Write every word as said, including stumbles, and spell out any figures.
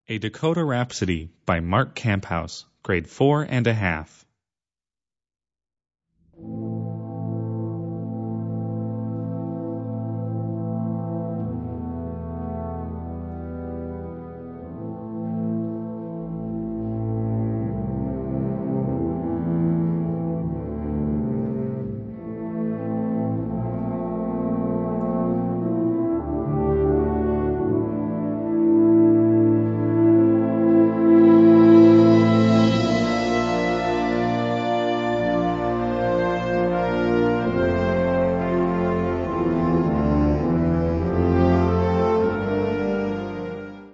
A Dakota Rhapsody by Mark Camphouse, grade four and a half.